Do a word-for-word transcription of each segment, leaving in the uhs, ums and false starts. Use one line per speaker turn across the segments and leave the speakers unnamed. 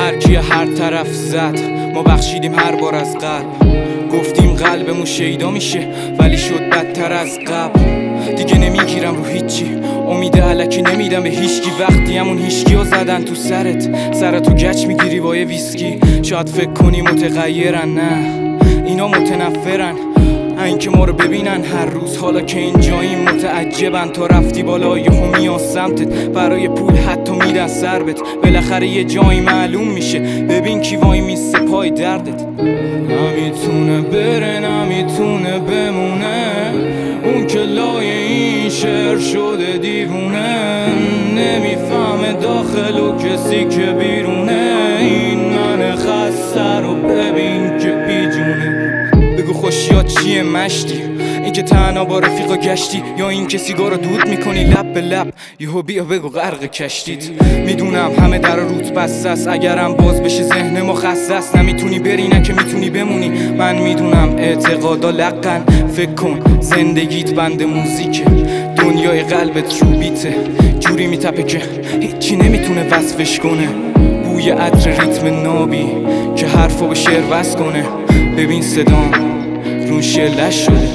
هر کی هر طرف زد ما بخشیدیم هر بار از قلب. گفتیم قلبمون شیدا میشه ولی شد بدتر از قبل. دیگه نمیگیرم رو هیچی، امید الکی نمیدم به هیچکی. وقتی همون هیچکی ها زدن تو سرت، سرتو گچ میگیری با یه ویسکی. شاید فکر کنی متغیرن، نه اینا متنفرن این که ما رو ببینن هر روز. حالا که اینجاییم متعجبن، تا رفتی بالا یهو میان سمتت. برای پول حتی میدن سربت، بالاخره یه جایی معلوم میشه. ببین کی وای میسته پای دردت. نمیتونه بره نمیتونه بمونه، اون که لای این شعر شده دیوونه. نمیفهمه داخل و کسی که بیرونه. این من خسته رو ببین که بیجونه. بگو خوشیات چیه مشتی، این که تنها با رفیقا گشتی، یا این که سیگار رو دود میکنی لب به لب. یهو بیا بگو غرق کشتید. میدونم همه در روت بسته است، اگرم باز بشه ذهن ما خسته است. نمیتونی بری نه که میتونی بمونی، من میدونم اعتقادا لقن. فکر کن زندگیت بند موزیکه، دنیای قلبت رو بیته. جوری میتپه که هیچی نمیتونه وصفش کنه. بوی عطر ریتم نابی که حرفا به شعر وصل کنه. ببین صدام رون شلش شده.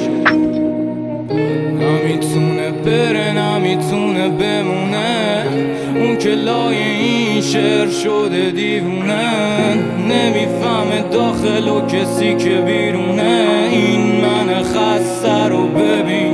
نمیتونه بره نمیتونه بمونه، اون که لای این شعر شده دیوونه. نمیفهمه داخل و کسی که بیرونه. این من خسته رو ببین